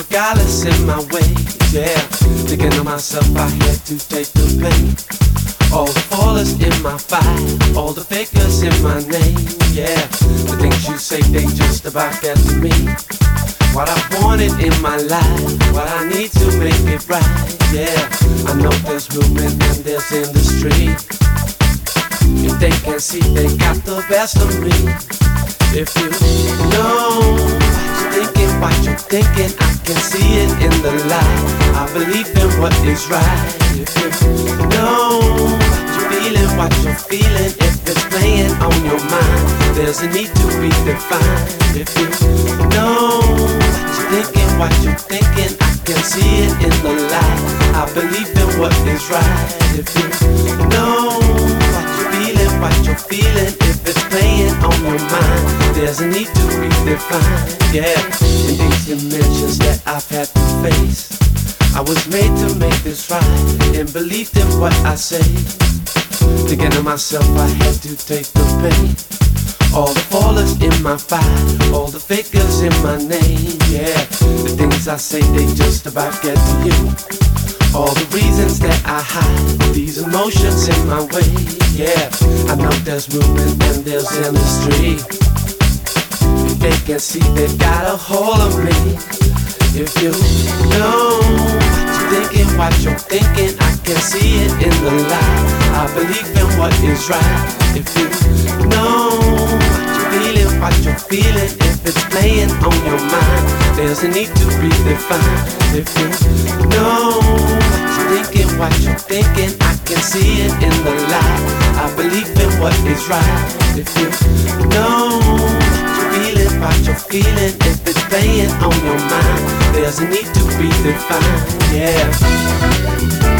regardless in my way, yeah. Thinking to myself, I had to take the pain. All the fallers in my fight, all the fakers in my name, yeah. The things you say, they just about get to me. What I wanted in my life, what I need to make it right, yeah. I know there's movement and there's industry. If they can see, they got the best of me. If you know what you're thinking, I can see it in the light. I believe in what is right. If you know what you're feeling, if it's playing on your mind, there's a need to be defined. If you know what you're thinking, I can see it in the light. I believe in what is right. If you know what you're feeling, if it's playing on your mind, there's a need to be defined. Yeah, in these dimensions that I've had to face, I was made to make this right, and believed in what I say. Thinking to myself, I had to take the pain. All the fallers in my fight, all the fakers in my name, yeah. The things I say, they just about get to you. All the reasons that I hide, these emotions in my way, yeah. I know there's movement and there's industry. If they can see, they got a hold of me. If you know what you're thinking, I can see it in the light. I believe in what is right. If you know what you're feeling, if it's playing on your mind, there's a need to be defined. If you know what you're thinking, I can see it in the light. I believe in what is right. If you know what you're feeling, if it's playing on your mind, there's a need to be defined, yeah.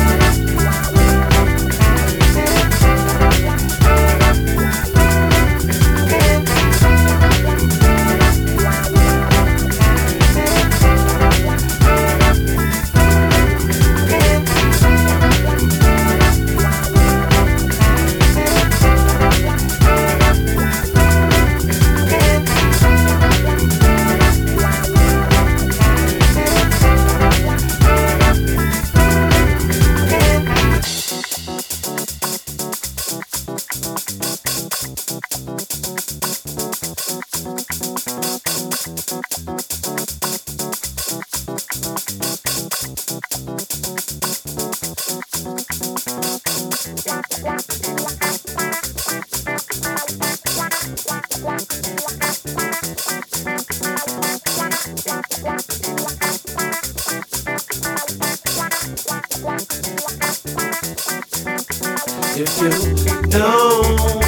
If you know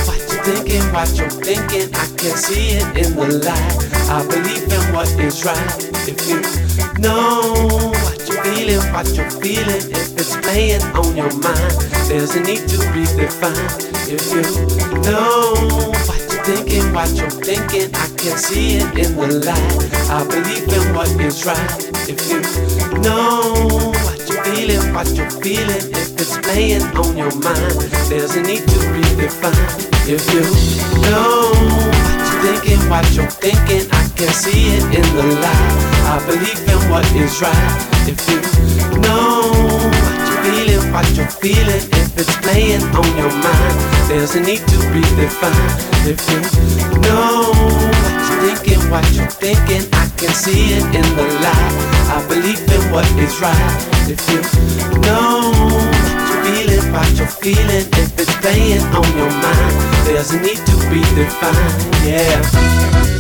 what you're thinking, I can see it in the light. I believe in what is right. If you know what you're feeling, if it's playing on your mind, there's a need to be defined. If you know what you're thinking, I can see it in the light. I believe in what is right. If you know what you're feeling, if it's playing on your mind, there's a need to be defined. If you know what you're thinking, I can see it in the light. I believe in what is right. If you know what you're feeling, if it's playing on your mind, there's a need to be defined. If you know what you're thinking, I can see it in the light. I believe in what is right. If you know what you're feeling, if it's playing on your mind, there's a need to be defined, yeah.